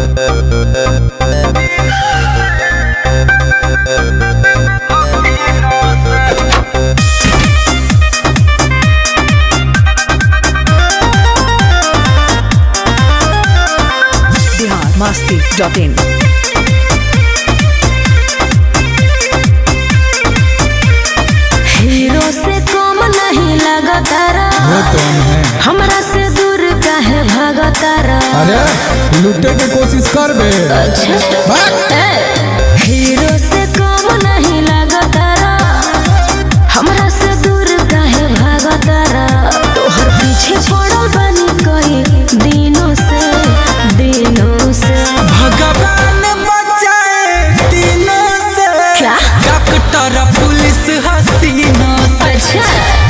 Masti.in hero से कम नहीं लगा तारा, वो तो है। हमरा से दूर काहे भागा तारा। अरे लुटे की कोशिश कर बे। अच्छा हीरो से कम नहीं लगा तारा, हमरा से दूर काहे भागा तारा। तोहर पीछे पड़ल बनी कई दिनों से भगवान बचाए दिनों से। क्या डॉक्टर पुलिस हसीनों से। अच्छा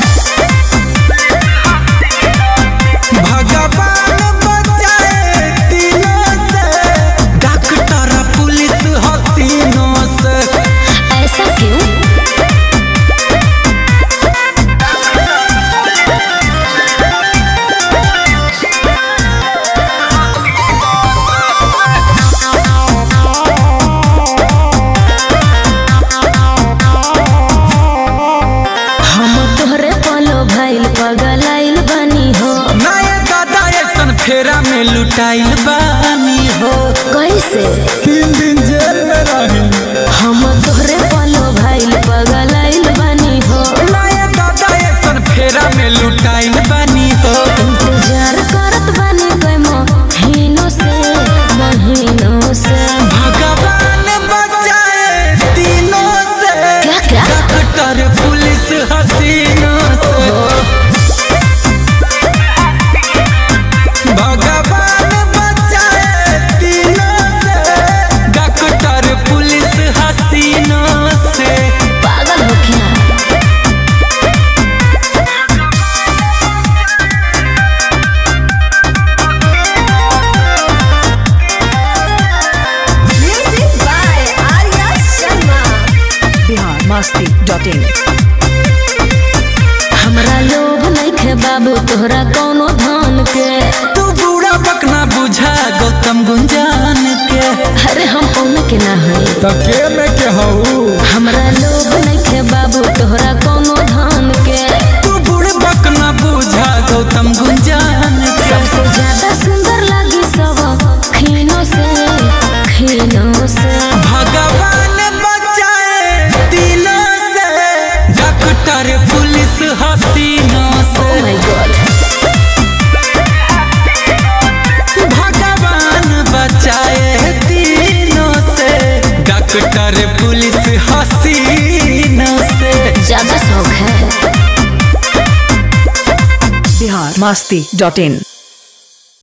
भगवान बचाए दिनों से। डॉक्टर पुलिस हसीनों से। ऐसा क्यों? पगलाइल बनी हो नए दादा ऐसन फेरा में लुटाइल बानी हो। कैसे 3 दिन जेल में रही। हम तोहरे पलो भाईल पगलाइल बनी हो। नए दादा ऐसन फेरा में लुटाइल बानी हो। इंतजार करत बनी कोई महीनों से भगवान बचाए दिनों से। क्या डॉक्टर पुलिस हसीनों से। भगवान बचाए दिनों से। डॉक्टर पुलिस हसीनों से। पागल हो क्या? Music by Arya Sharma. Masti.in हमरा लोभ नइखे बाबू तोहरा कौनो धन के। तू बूढ़ा बकना बुझा गौतम गुंजान के। अरे हम ओने के ना है तके में के हऊ। हमरा लोभ नइखे बाबू तोहरा कौनो धन के। तू बूढ़ बकना बुझा गौतम गुंजान के। सबसे ज्यादा सुंदर लगी सब खीनों से भगवान बचाए दिनों से। डॉक्टर पुलिस हसीनों से। Oh my God. भगवान बचाए दिनों से। डॉक्टर पुलिस हसीनों से। ज्यादा शौक है। Masti.in